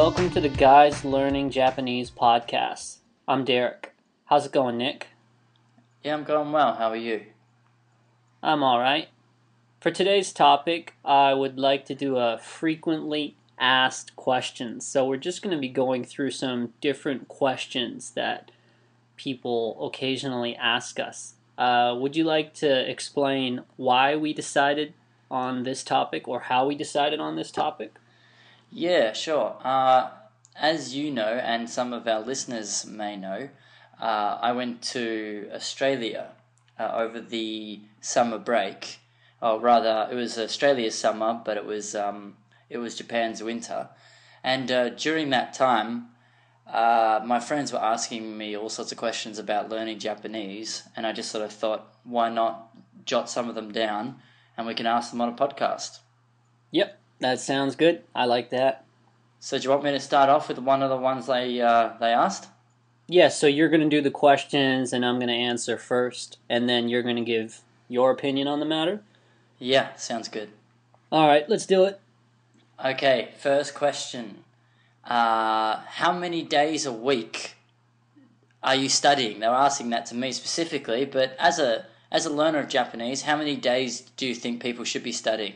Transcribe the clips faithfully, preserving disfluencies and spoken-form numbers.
welcome to the Guys Learning Japanese podcast. I'm Derek. How's it going, Nick? Yeah, I'm going well. How are you? I'm alright. For today's topic, I would like to do a frequently asked questions. So we're just going to be going through some different questions that people occasionally ask us. Uh, would you like to explain why we decided on this topic or how we decided on this topic? Yeah, sure. Uh, as you know, and some of our listeners may know, uh, I went to Australia uh, over the summer break. Or rather, it was Australia's summer, but it was um, it was Japan's winter. And uh, during that time, uh, my friends were asking me all sorts of questions about learning Japanese, and I just sort of thought, why not jot some of them down, and we can ask them on a podcast. Yep, that sounds good. I like that. So do you want me to start off with one of the ones they uh, they asked? Yeah, so you're going to do the questions, and I'm going to answer first, and then you're going to give your opinion on the matter? Yeah, sounds good. All right, let's do it. Okay, first question. Uh, how many days a week are you studying? They were asking that to me specifically, but as a as a learner of Japanese, how many days do you think people should be studying?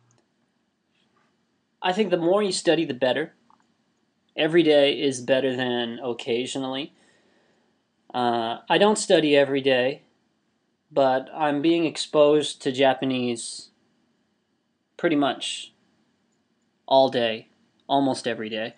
I think the more you study, the better. Every day is better than occasionally. Uh, I don't study every day, but I'm being exposed to Japanese pretty much all day, almost every day.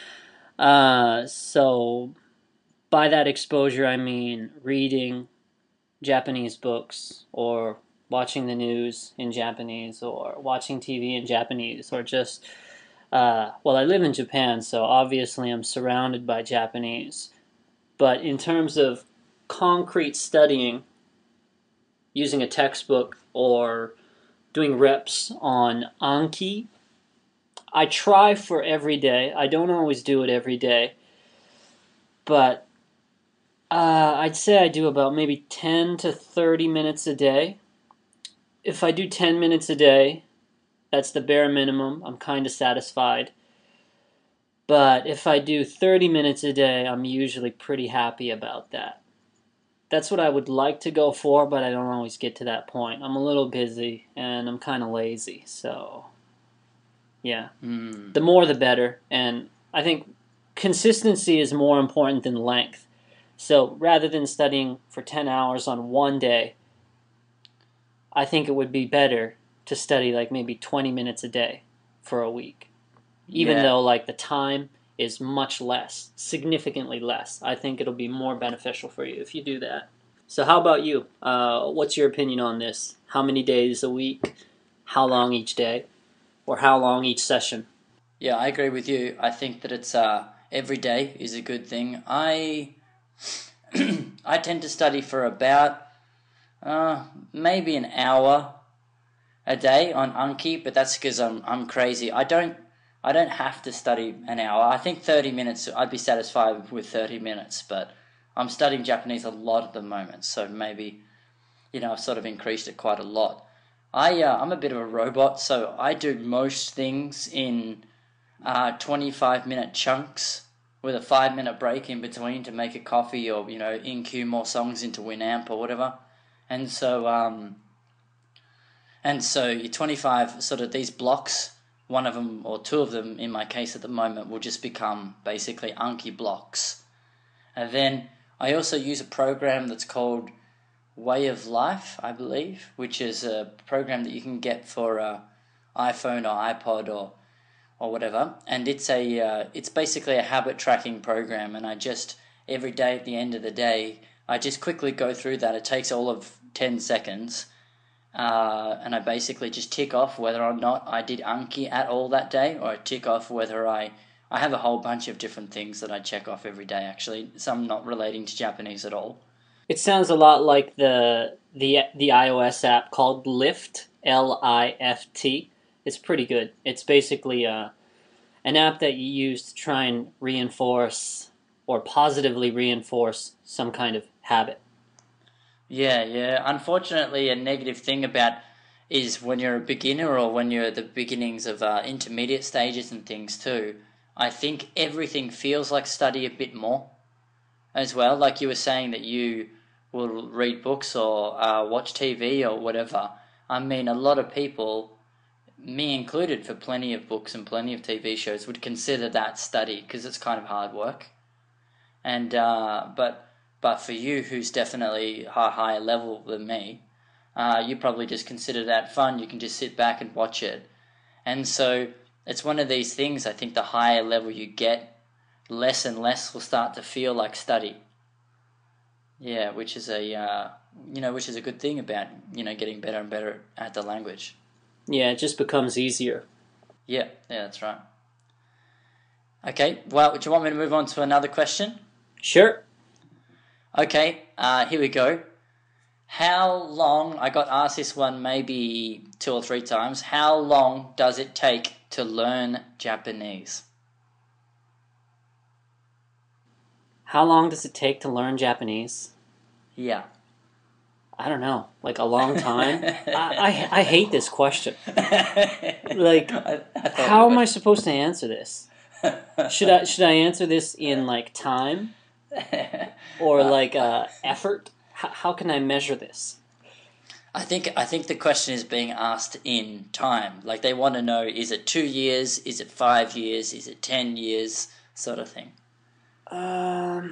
Uh, so by that exposure, I mean reading Japanese books or watching the news in Japanese or watching T V in Japanese or just, uh, well, I live in Japan, so obviously I'm surrounded by Japanese. But in terms of concrete studying, using a textbook or doing reps on Anki, I try for every day. I don't always do it every day, but uh, I'd say I do about maybe ten to thirty minutes a day. If I do ten minutes a day, that's the bare minimum. I'm kind of satisfied. But if I do thirty minutes a day, I'm usually pretty happy about that. That's what I would like to go for, but I don't always get to that point. I'm a little busy, and I'm kind of lazy, so yeah. Mm. The more the better, and I think consistency is more important than length. So rather than studying for ten hours on one day, I think it would be better to study like maybe twenty minutes a day for a week. Even Yeah. though like the time is much less, significantly less. I think it'll be more beneficial for you if you do that. So how about you? Uh, what's your opinion on this? How many days a week? How long each day? Or how long each session? Yeah, I agree with you. I think that it's uh, every day is a good thing. I I tend to study for about uh, maybe an hour a day on Anki, but that's because I'm I'm crazy. I don't I don't have to study an hour. I think thirty minutes, I'd be satisfied with thirty minutes, but I'm studying Japanese a lot at the moment, so maybe, you know, I've sort of increased it quite a lot. I, uh, I'm a bit of a robot, so I do most things in uh, twenty-five minute chunks with a five minute break in between to make a coffee or, you know, in-queue more songs into Winamp or whatever. And so, um, and so your twenty-five, sort of these blocks, one of them or two of them in my case at the moment will just become basically Anki blocks. And then I also use a program that's called Way of Life, I believe, which is a program that you can get for uh, iPhone or iPod or or whatever. And it's a uh, it's basically a habit tracking program. And I just every day at the end of the day, I just quickly go through that. It takes all of ten seconds. Uh, and I basically just tick off whether or not I did Anki at all that day, or I tick off whether I... I have a whole bunch of different things that I check off every day, actually, some not relating to Japanese at all. It sounds a lot like the the the iOS app called Lift, L I F T. It's pretty good. It's basically uh, an app that you use to try and reinforce or positively reinforce some kind of habit. Yeah, yeah. Unfortunately, a negative thing about is when you're a beginner or when you're at the beginnings of uh, intermediate stages and things too, I think everything feels like study a bit more as well. Like you were saying that you will read books or uh, watch T V or whatever. I mean, a lot of people, me included, for plenty of books and plenty of T V shows, would consider that study because it's kind of hard work. And uh, but but for you, who's definitely a higher level than me, uh, you probably just consider that fun. You can just sit back and watch it. And so it's one of these things. I think the higher level you get, less and less will start to feel like study. Yeah, which is a uh, you know, which is a good thing about, you know, getting better and better at the language. Yeah, it just becomes easier. Yeah, yeah, that's right. Okay, well, do you want me to move on to another question? Sure. Okay, uh, here we go. How long, I got asked this one maybe two or three times, how long does it take to learn Japanese? How long does it take to learn Japanese? Yeah. I don't know, like a long time? I, I I hate this question. Like, I, I how am I supposed to answer this? Should I should I answer this in like time or like uh, effort? H- how can I measure this? I think I think the question is being asked in time. Like they want to know: is it two years? Is it five years? Is it ten years? Sort of thing. Um,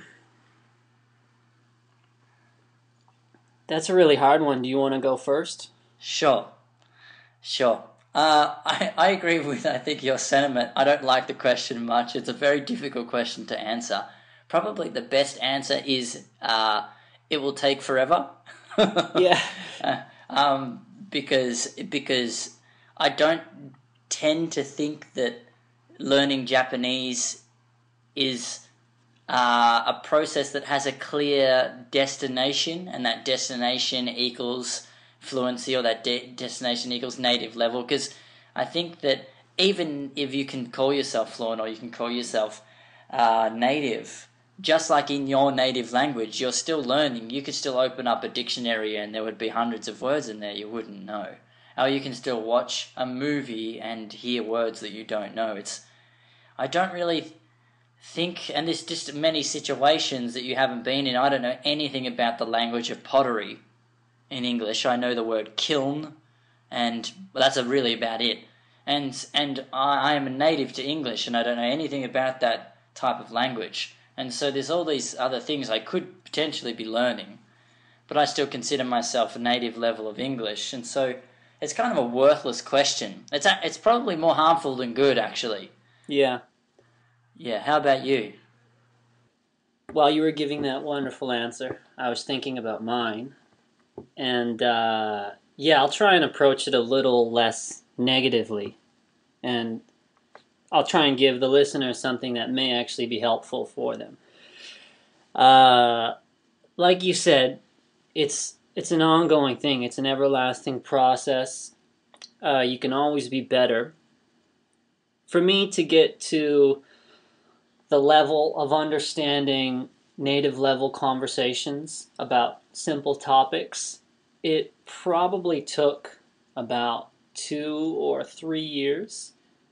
that's a really hard one. Do you want to go first? Sure, sure. Uh, I, I agree with, I think, your sentiment. I don't like the question much. It's a very difficult question to answer. Probably the best answer is uh, it will take forever. Yeah. uh, um, because because I don't tend to think that learning Japanese is uh, a process that has a clear destination, and that destination equals fluency, or that de- destination equals native level. Because I think that even if you can call yourself fluent or you can call yourself uh, native, just like in your native language, you're still learning. You could still open up a dictionary and there would be hundreds of words in there you wouldn't know. Or you can still watch a movie and hear words that you don't know. It's I don't really think, and there's just many situations that you haven't been in. I don't know anything about the language of pottery in English. I know the word kiln, and well, that's really about it. And and I, I am a native to English, and I don't know anything about that type of language. And so there's all these other things I could potentially be learning, but I still consider myself a native level of English. And so it's kind of a worthless question. It's a, it's probably more harmful than good, actually. Yeah. Yeah, how about you? While you were giving that wonderful answer, I was thinking about mine. And, uh, yeah, I'll try and approach it a little less negatively. And I'll try and give the listener something that may actually be helpful for them. Uh, like you said, it's it's an ongoing thing. It's an everlasting process. Uh, you can always be better. For me to get to the level of understanding native level conversations about simple topics, it probably took about two or three years.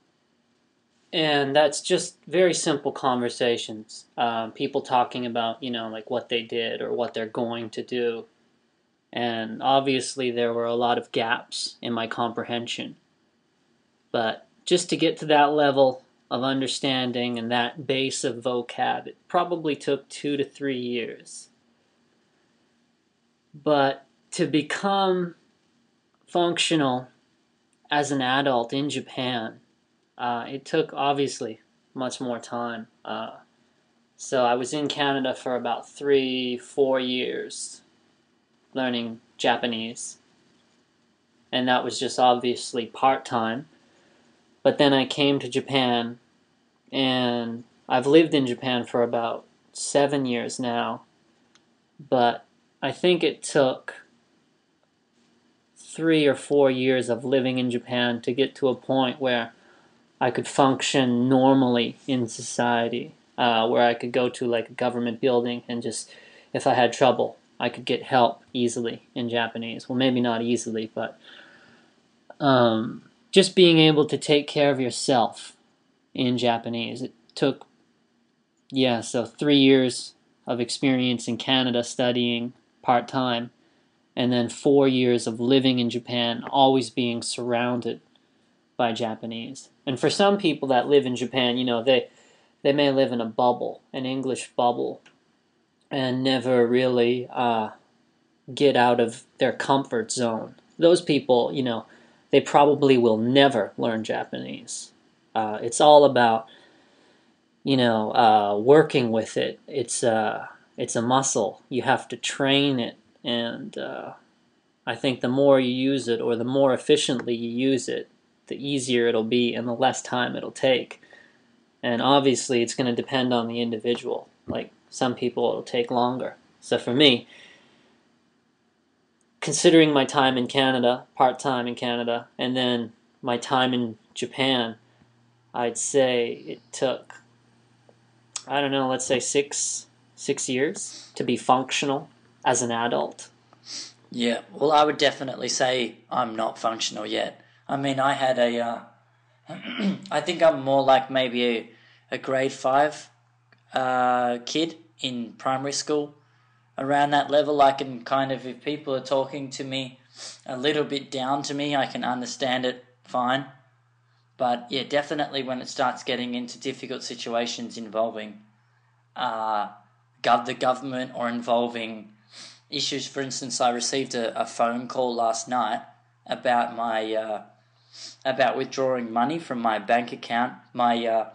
And that's just very simple conversations. Um, people talking about, you know, like what they did or what they're going to do. And obviously there were a lot of gaps in my comprehension. But just to get to that level of understanding and that base of vocab, it probably took two to three years. But to become functional as an adult in Japan, uh, it took obviously much more time. Uh, so I was in Canada for about three, four years learning Japanese. And that was just obviously part-time. But then I came to Japan, and I've lived in Japan for about seven years now. But I think it took three or four years of living in Japan to get to a point where I could function normally in society, uh, where I could go to like a government building and just, if I had trouble, I could get help easily in Japanese. Well, maybe not easily, but um, just being able to take care of yourself in Japanese. It, took, yeah, so three years of experience in Canada studying part-time, and then four years of living in Japan, always being surrounded by Japanese. And for some people that live in Japan, you know, they they may live in a bubble, an English bubble, and never really uh, get out of their comfort zone. Those people, you know, they probably will never learn Japanese. Uh, it's all about, you know, uh, working with it. It's uh, it's a muscle. You have to train it, and uh, I think the more you use it, or the more efficiently you use it, the easier it'll be and the less time it'll take. And obviously, it's going to depend on the individual. Like, some people it'll take longer. So for me, considering my time in Canada, part-time in Canada, and then my time in Japan, I'd say it took, I don't know, let's say six six years to be functional as an adult. Yeah, well, I would definitely say I'm not functional yet. I mean, I had a, uh, I think I'm more like maybe a, a grade five uh, kid in primary school. Around that level, I can kind of, if people are talking to me a little bit down to me, I can understand it fine. But yeah, definitely when it starts getting into difficult situations involving uh, gov- the government or involving issues, for instance, I received a, a phone call last night about my uh, about withdrawing money from my bank account, my uh,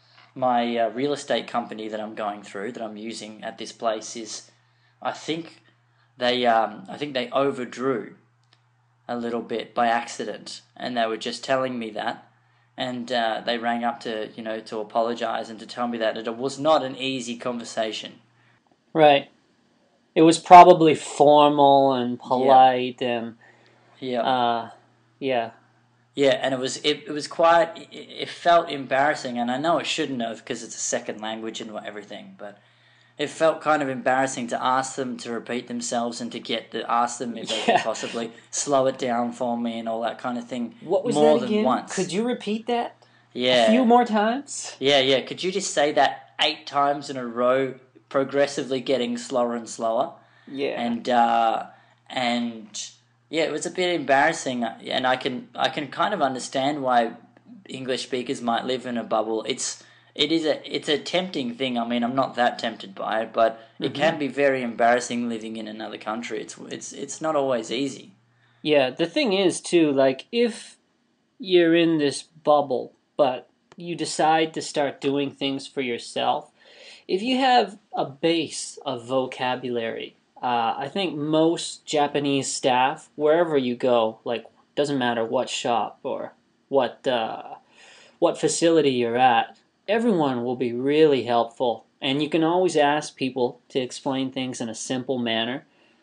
my uh, real estate company that I'm going through, that I'm using at this place is, I think they um, I think they overdrew a little bit by accident, and they were just telling me that, and uh, they rang up to you know to apologize and to tell me that it was not an easy conversation. Right. It was probably formal and polite yeah. and yeah uh, yeah. Yeah, and it was it, it was quite it, it felt embarrassing, and I know it shouldn't have because it's a second language and everything, but it felt kind of embarrassing to ask them to repeat themselves and to get to ask them if they Yeah. could possibly slow it down for me and all that kind of thing. What was more that than again? once. Could you repeat that? Yeah. A few more times? Yeah, yeah. Could you just say that eight times in a row, progressively getting slower and slower? Yeah. And uh, and yeah, it was a bit embarrassing, and I can I can kind of understand why English speakers might live in a bubble. It's it is a it's a tempting thing. I mean, I'm not that tempted by it, but it Mhm. can be very embarrassing living in another country. It's it's it's not always easy. Yeah, the thing is too, like, if you're in this bubble, but you decide to start doing things for yourself, if you have a base of vocabulary, uh, I think most Japanese staff, wherever you go, like, doesn't matter what shop or what uh, what facility you're at, everyone will be really helpful. And you can always ask people to explain things in a simple manner,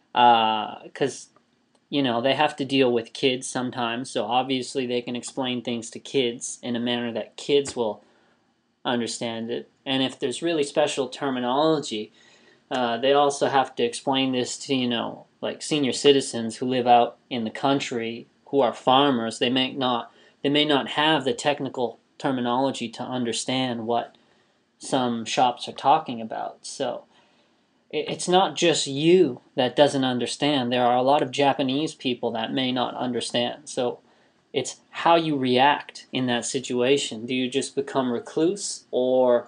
because uh, you know, they have to deal with kids sometimes, so obviously they can explain things to kids in a manner that kids will understand it. And if there's really special terminology, uh, they also have to explain this to, you know, like senior citizens who live out in the country, who are farmers. They may not, they may not have the technical terminology to understand what some shops are talking about. So it's not just you that doesn't understand. There are a lot of Japanese people that may not understand. So it's how you react in that situation. Do you just become recluse, or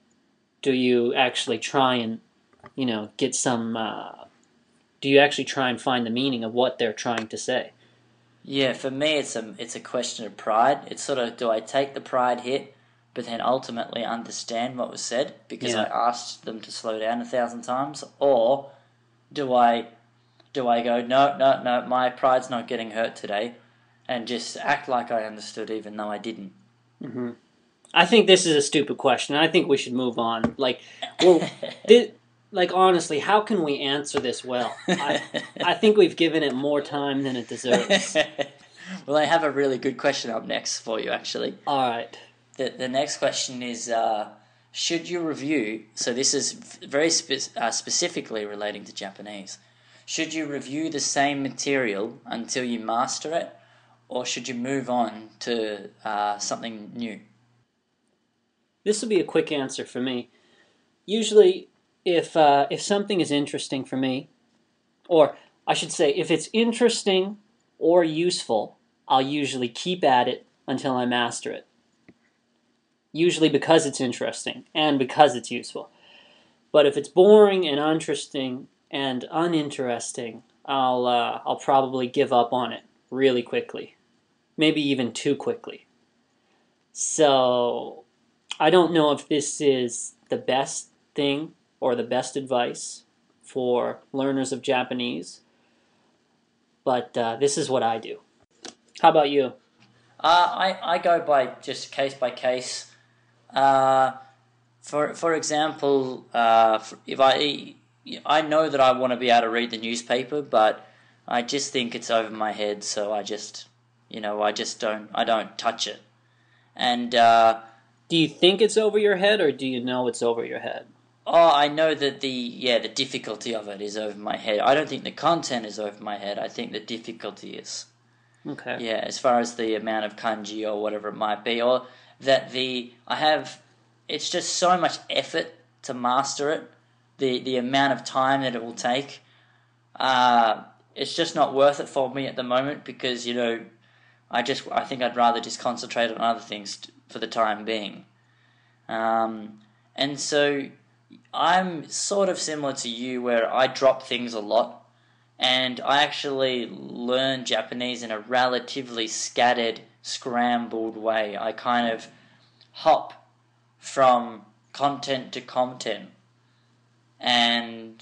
do you actually try and, you know, get some, uh, do you actually try and find the meaning of what they're trying to say? Yeah, for me, it's a it's a question of pride. It's sort of, do I take the pride hit, but then ultimately understand what was said because Yeah. I asked them to slow down a thousand times, or do I do I go, no, no, no, my pride's not getting hurt today, and just act like I understood even though I didn't? Mm-hmm. I think this is a stupid question. I think we should move on. Like, well, this, like honestly, how can we answer this well? I, I think we've given it more time than it deserves. Well, I have a really good question up next for you, actually. All right. The the next question is, uh, should you review, so this is very spe- uh, specifically relating to Japanese, should you review the same material until you master it, or should you move on to uh, something new? This will be a quick answer for me. Usually, if uh, if something is interesting for me, or I should say, if it's interesting or useful, I'll usually keep at it until I master it. Usually because it's interesting and because it's useful. But if it's boring and uninteresting and uninteresting, I'll uh, I'll probably give up on it really quickly, maybe even too quickly. So I don't know if this is the best thing or the best advice for learners of Japanese, but uh, this is what I do. How about you? Uh, I, I go by just case by case. Uh, for for example, uh, if I I know that I want to be able to read the newspaper, but I just think it's over my head, so I just you know I just don't I don't touch it. And uh, do you think it's over your head, or do you know it's over your head? Oh, I know that the yeah the difficulty of it is over my head. I don't think the content is over my head. I think the difficulty is. Okay. Yeah, as far as the amount of kanji or whatever it might be, or that the I have, it's just so much effort to master it. The the amount of time that it will take, uh, it's just not worth it for me at the moment because you know, I just I think I'd rather just concentrate on other things for the time being. Um, and so I'm sort of similar to you where I drop things a lot. And I actually learn Japanese in a relatively scattered, scrambled way. I kind of hop from content to content, and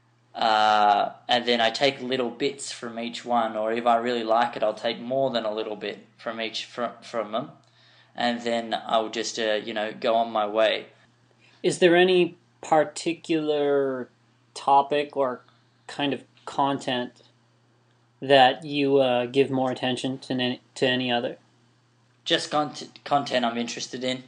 uh, and then I take little bits from each one. Or if I really like it, I'll take more than a little bit from each from from them, and then I'll just uh, you know go on my way. Is there any particular topic or kind of content that you uh, give more attention to any, to any other? Just content, content I'm interested in.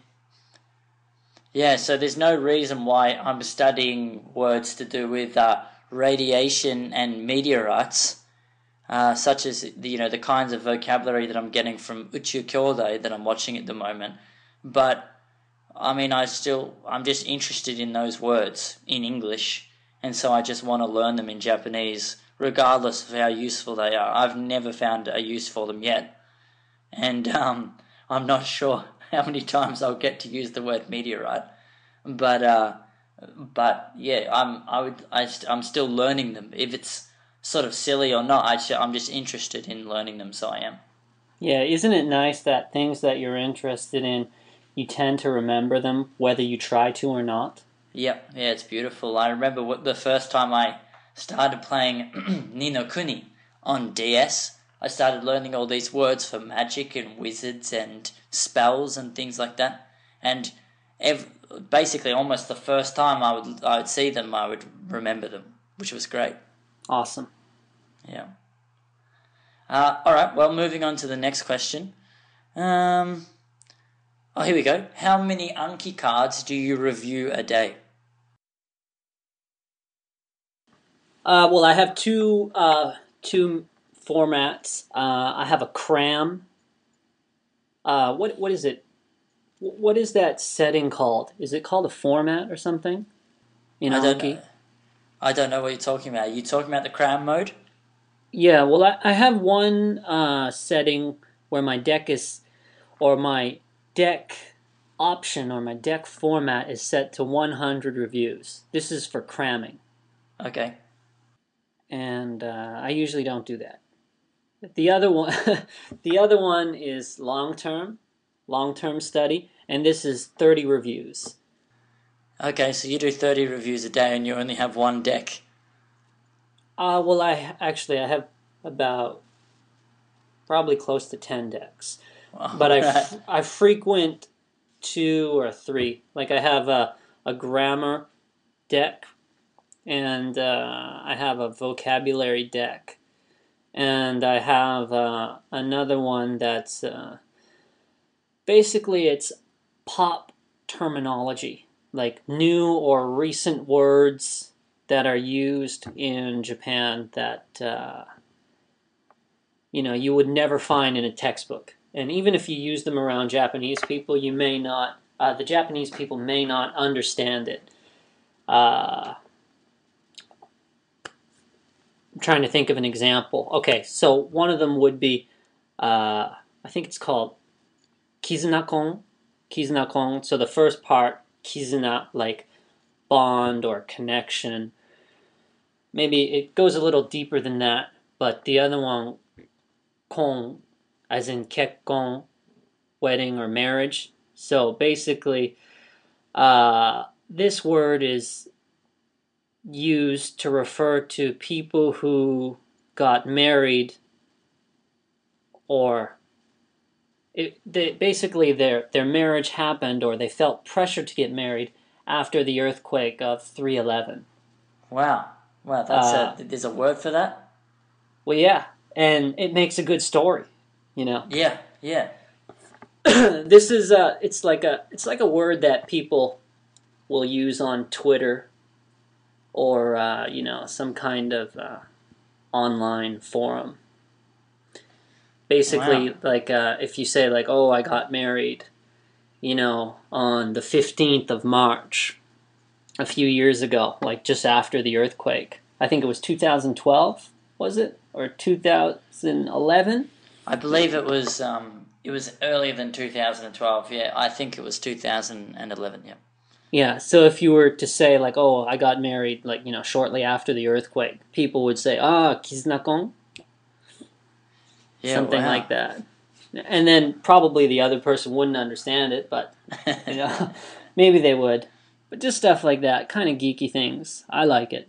Yeah, so there's no reason why I'm studying words to do with uh, radiation and meteorites, uh, such as the, you know the kinds of vocabulary that I'm getting from Uchu Kyodai that I'm watching at the moment. But I mean, I still I'm just interested in those words in English. And so I just want to learn them in Japanese, regardless of how useful they are. I've never found a use for them yet. And um, I'm not sure how many times I'll get to use the word meteorite. But, uh, but yeah, I'm, I would, I st- I'm still learning them. If it's sort of silly or not, I sh- I'm just interested in learning them, so I am. Yeah, isn't it nice that things that you're interested in, you tend to remember them, whether you try to or not? Yep, yeah, it's beautiful. I remember what, the first time I started playing Ni no Kuni on D S. I started learning all these words for magic and wizards and spells and things like that. And ev- basically, almost the first time I would I would see them, I would remember them, which was great. Awesome. Yeah. Uh, all right. Well, moving on to the next question. Um. Oh, here we go. How many Anki cards do you review a day? Uh, well, I have two uh, two formats. Uh, I have a cram. Uh, what what is it? What is that setting called? Is it called a format or something? In I don't Anki? know. I don't know what you're talking about. Are you talking about the cram mode? Yeah. Well, I, I have one uh, setting where my deck is, or my deck option or my deck format is set to one hundred reviews. This is for cramming. Okay. And uh, I usually don't do that. The other one, the other one is long term, long term study, and this is thirty reviews. Okay, so you do thirty reviews a day and you only have one deck. Uh, well, I actually I have about probably close to ten decks, Oh, but I, right. f- I frequent two or three. Like I have a a grammar deck, and uh, I have a vocabulary deck. And I have uh, another one that's uh, basically it's pop terminology, like new or recent words that are used in Japan that uh, you know you would never find in a textbook. And even if you use them around Japanese people, you may not uh, the Japanese people may not understand it. Uh, I'm trying to think of an example. Okay, so one of them would be, uh, I think it's called Kizuna-kon. Kizuna-kon. So the first part, Kizuna, like bond or connection. Maybe it goes a little deeper than that, but the other one, kon, as in kekkon, wedding or marriage. So basically, uh, this word is used to refer to people who got married, or it, they, basically their their marriage happened, or they felt pressure to get married after the earthquake of three eleven. Wow, wow, that's uh, a there's a word for that. Well, yeah, and it makes a good story, you know. Yeah, yeah. This is a it's like a it's like a word that people will use on Twitter, or uh, you know, some kind of uh, online forum. Basically, wow. like uh, if you say like, "Oh, I got married," you know, on the fifteenth of March, a few years ago, like just after the earthquake. I think it was two thousand twelve, was it, or two thousand eleven? I believe it was. Um, it was earlier than two thousand twelve. Yeah, I think it was two thousand eleven. Yeah. Yeah. So if you were to say like, "Oh, I got married," like you know, shortly after the earthquake, people would say, "Ah, kizuna-kon." Yeah, something wow. like that. And then probably the other person wouldn't understand it, but you know, maybe they would. But just stuff like that, kind of geeky things. I like it.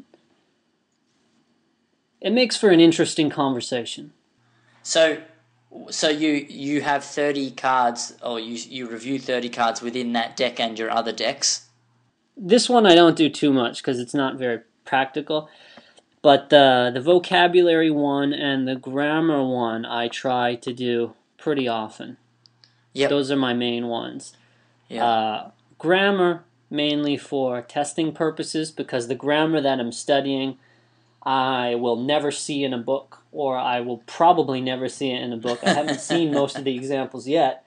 It makes for an interesting conversation. So, so you you have thirty cards, or you you review thirty cards within that deck and your other decks? This one I don't do too much because it's not very practical. But the the vocabulary one and the grammar one I try to do pretty often. Yep. Those are my main ones. Yeah. Uh, grammar mainly for testing purposes, because the grammar that I'm studying I will never see in a book, or I will probably never see it in a book. I haven't seen most of the examples yet,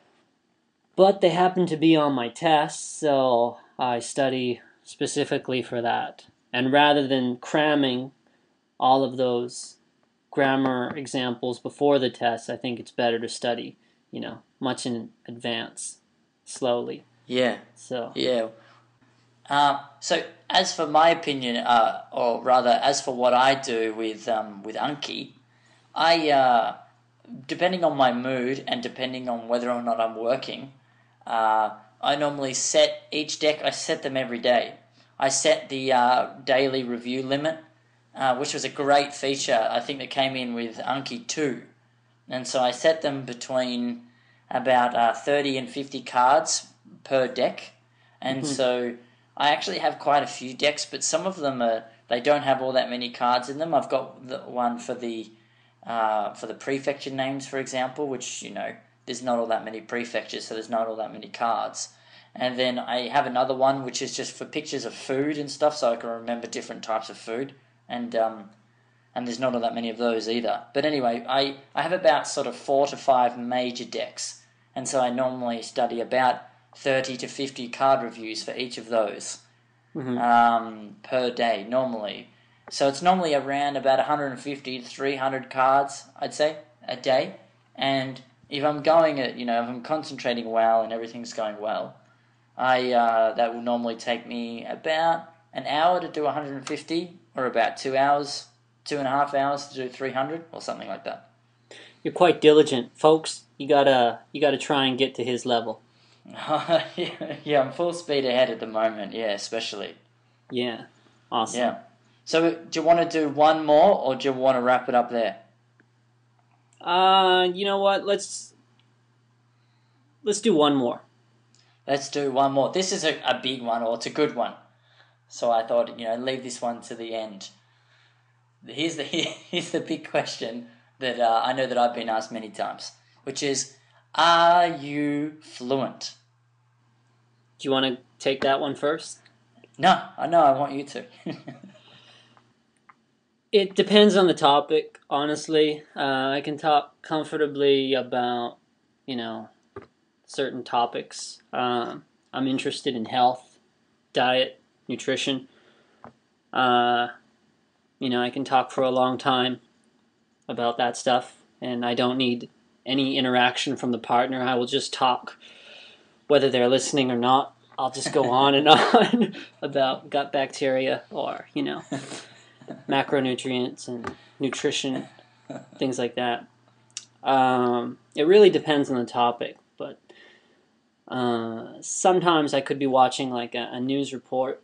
but they happen to be on my tests, so I study specifically for that. And rather than cramming all of those grammar examples before the test, I think it's better to study, you know, much in advance, slowly. Yeah. So. Yeah. Uh, so as for my opinion, uh, or rather, as for what I do with um, with Anki, I uh, depending on my mood and depending on whether or not I'm working, uh, I normally set each deck. I set them every day. I set the uh, daily review limit, uh, which was a great feature. I think that came in with Anki two, and so I set them between about uh, thirty and fifty cards per deck, and mm-hmm. so I actually have quite a few decks, but some of them are they don't have all that many cards in them. I've got the one for the uh, for the prefecture names, for example, which you know there's not all that many prefectures, so there's not all that many cards. And then I have another one which is just for pictures of food and stuff, so I can remember different types of food. And um, and there's not all that many of those either. But anyway, I, I have about sort of four to five major decks, and so I normally study about thirty to fifty card reviews for each of those mm-hmm. um, per day, normally. So it's normally around about one hundred fifty to three hundred cards, I'd say, a day. And if I'm going at, you know, if I'm concentrating well and everything's going well, I uh, that will normally take me about an hour to do one hundred fifty, or about two hours, two and a half hours to do three hundred, or something like that. You're quite diligent, folks. You gotta you gotta try and get to his level. yeah, yeah, I'm full speed ahead at the moment. Yeah, especially. Yeah, awesome. Yeah. So, do you want to do one more, or do you want to wrap it up there? Uh, you know what? Let's let's do one more. Let's do one more. This is a, a big one, or it's a good one. So I thought, you know, leave this one to the end. Here's the here's the big question that uh, I know that I've been asked many times, which is, are you fluent? Do you want to take that one first? No, I know. I want you to. It depends on the topic, honestly. Uh, I can talk comfortably about, you know, certain topics. Um, I'm interested in health, diet, nutrition. Uh, you know, I can talk for a long time about that stuff, and I don't need any interaction from the partner. I will just talk, whether they're listening or not. I'll just go on and on about gut bacteria or, you know, macronutrients and nutrition, things like that. Um, it really depends on the topic, but uh, sometimes I could be watching like a, a news report,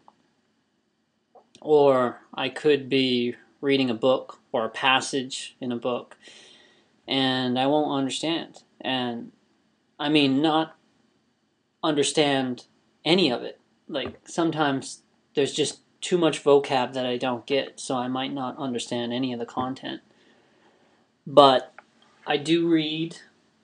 or I could be reading a book or a passage in a book, and I won't understand. And I mean, not understand any of it. Like, sometimes there's just too much vocab that I don't get, so I might not understand any of the content. But I do read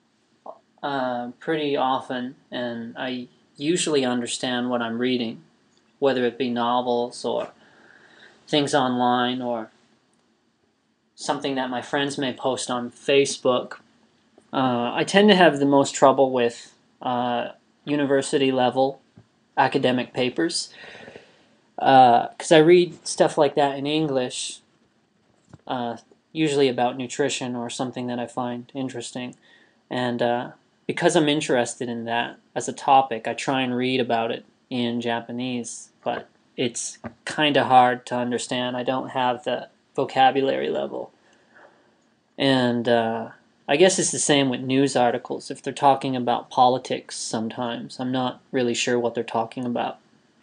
uh, pretty often, and I usually understand what I'm reading, whether it be novels or things online or something that my friends may post on Facebook. Uh, I tend to have the most trouble with uh, university level academic papers because uh, I read stuff like that in English, uh, usually about nutrition or something that I find interesting. And uh, because I'm interested in that as a topic, I try and read about it in Japanese, but it's kind of hard to understand. I don't have the vocabulary level. And uh, I guess it's the same with news articles. If they're talking about politics sometimes, I'm not really sure what they're talking about.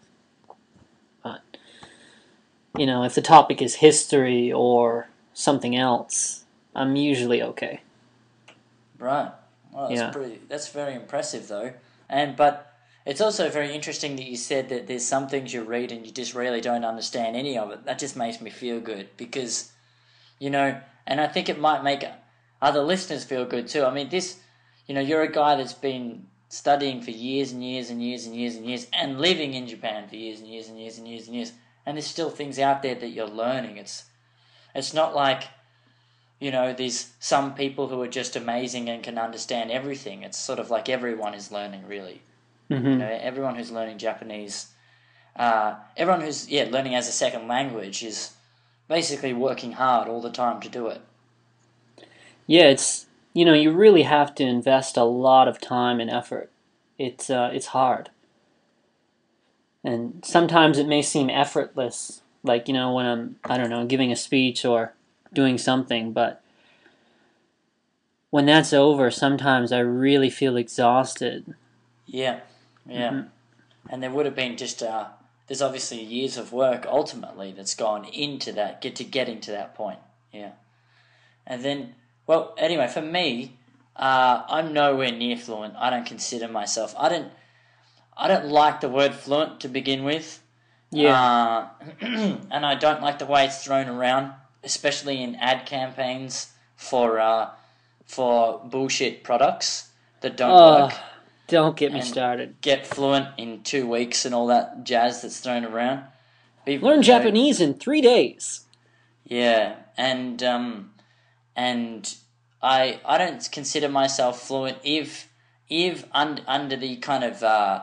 But, you know, if the topic is history or something else, I'm usually okay. Right. Well, that's Yeah. pretty. That's very impressive, though. And but it's also very interesting that you said that there's some things you read and you just really don't understand any of it. That just makes me feel good because, you know, and I think it might make other listeners feel good too. I mean, this, you know, you're a guy that's been studying for years and years and years and years and years and living in Japan for years and years and years and years and years, and there's still things out there that you're learning. It's, it's not like, you know, there's some people who are just amazing and can understand everything. It's sort of like everyone is learning, really. Mm-hmm. You know, everyone who's learning Japanese, uh, everyone who's, yeah, learning as a second language is basically working hard all the time to do it. Yeah, it's, you know, you really have to invest a lot of time and effort. It's uh, it's hard. And sometimes it may seem effortless, like, you know, when I'm, I don't know, giving a speech or doing something, but when that's over, sometimes I really feel exhausted. Yeah, yeah. Mm-hmm. And there would have been just, uh, there's obviously years of work ultimately that's gone into that, get to getting to that point. Yeah. And then, well, anyway, for me, uh, I'm nowhere near fluent. I don't consider myself, I don't, I don't like the word fluent to begin with. Yeah. Uh, and I don't like the way it's thrown around, especially in ad campaigns for uh, for bullshit products that don't Oh, work. don't get me And started. Get fluent in two weeks and all that jazz that's thrown around. People, Learn you know, Japanese in three days. Yeah, and um, and I I don't consider myself fluent if if un, under the kind of uh,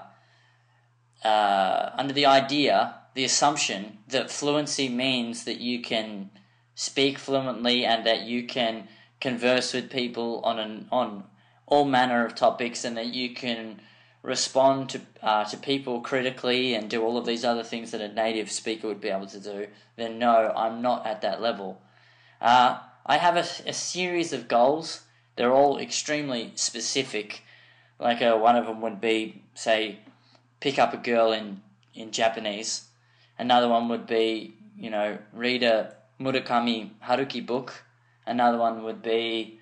uh, under the idea, the assumption that fluency means that you can speak fluently and that you can converse with people on an on all manner of topics and that you can respond to uh, to people critically and do all of these other things that a native speaker would be able to do, then no, I'm not at that level. Uh, I have a, a series of goals. They're all extremely specific. Like uh, one of them would be, say, pick up a girl in, in Japanese. Another one would be, you know, read a Murakami Haruki book. Another one would be,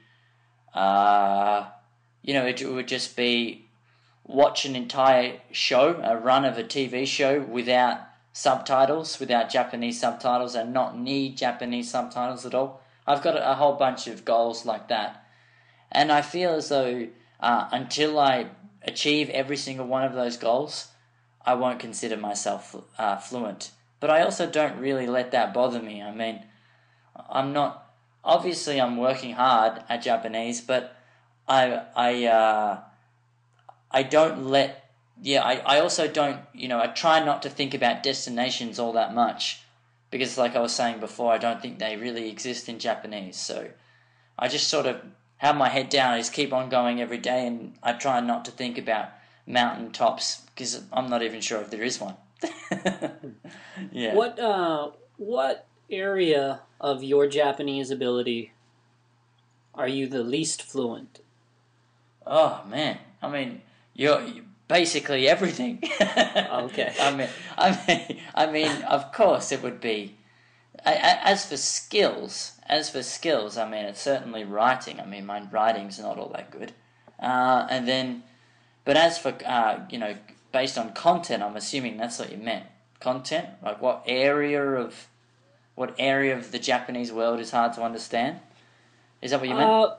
uh, you know, it would just be watch an entire show, a run of a T V show without subtitles, without Japanese subtitles, and not need Japanese subtitles at all. I've got a, a whole bunch of goals like that. And I feel as though uh, until I achieve every single one of those goals, I won't consider myself uh, fluent. But I also don't really let that bother me. I mean, I'm not... Obviously, I'm working hard at Japanese, but I I uh, I don't let yeah, I, I also don't, you know, I try not to think about destinations all that much because, like I was saying before, I don't think they really exist in Japanese. So I just sort of have my head down, I just keep on going every day, and I try not to think about mountain tops because I'm not even sure if there is one. Yeah. What uh, what area of your Japanese ability are you the least fluent? Oh man, I mean, you're basically everything. Okay. I mean, I mean, I mean, of course it would be. As for skills, as for skills, I mean, it's certainly writing. I mean, my writing's not all that good. Uh, and then, but as for uh, you know, based on content, I'm assuming that's what you meant. Content, like what area of, what area of the Japanese world is hard to understand? Is that what you meant? Uh,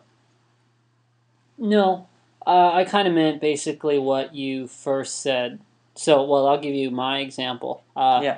no, uh, I kind of meant basically what you first said. So, well, I'll give you my example. Uh, yeah.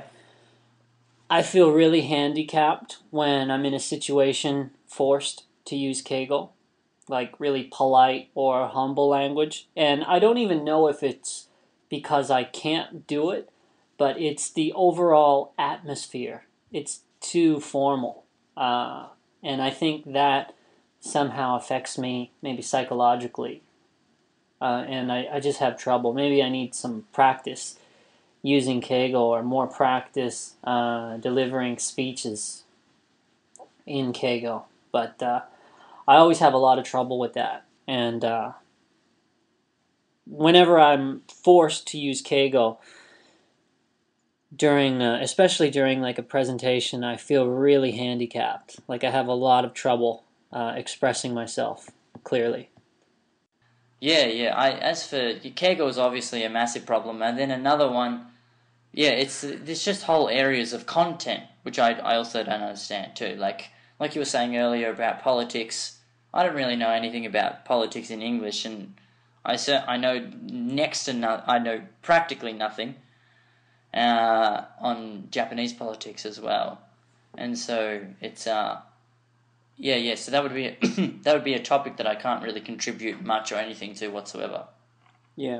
I feel really handicapped when I'm in a situation forced to use Keigo, like really polite or humble language. And I don't even know if it's because I can't do it, but it's the overall atmosphere. It's too formal. Uh, and I think that somehow affects me, maybe psychologically. Uh, and I, I just have trouble. Maybe I need some practice using Keigo or more practice uh, delivering speeches in Keigo. But uh, I always have a lot of trouble with that. And uh, whenever I'm forced to use Keigo, during, uh, especially during like a presentation, I feel really handicapped. Like I have a lot of trouble uh, expressing myself clearly. Yeah, yeah. I as for Keigo is obviously a massive problem, and then another one. Yeah, it's there's just whole areas of content which I I also don't understand too. Like like you were saying earlier about politics, I don't really know anything about politics in English, and I I know next to no, I know practically nothing uh, on Japanese politics as well, and so it's uh yeah yeah. So that would be a, that would be a topic that I can't really contribute much or anything to whatsoever. Yeah.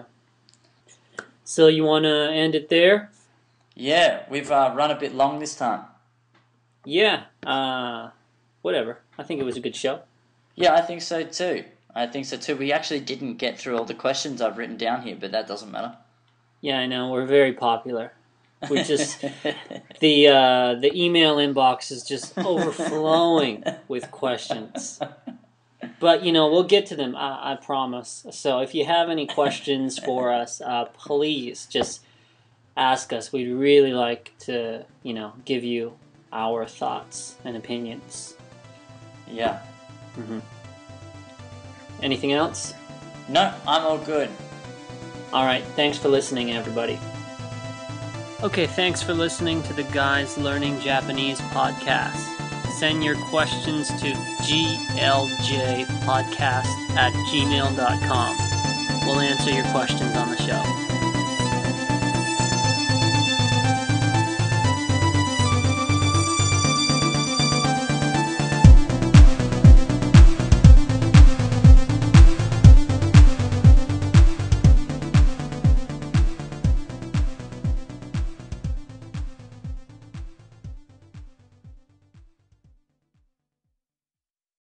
So you want to end it there? Yeah, we've uh, run a bit long this time. Yeah, uh, whatever. I think it was a good show. Yeah, I think so too. I think so too. We actually didn't get through all the questions I've written down here, but that doesn't matter. Yeah, I know. We're very popular. We just the uh, the email inbox is just overflowing with questions. But you know, we'll get to them. I, I promise. So if you have any questions for us, uh, please just ask us. We'd really like to, you know, give you our thoughts and opinions. Yeah. Mm-hmm. Anything else? No, I'm all good. All right. Thanks for listening, everybody. Okay, thanks for listening to the Guys Learning Japanese podcast. Send your questions to g l j podcast at gmail dot com. We'll answer your questions on the show.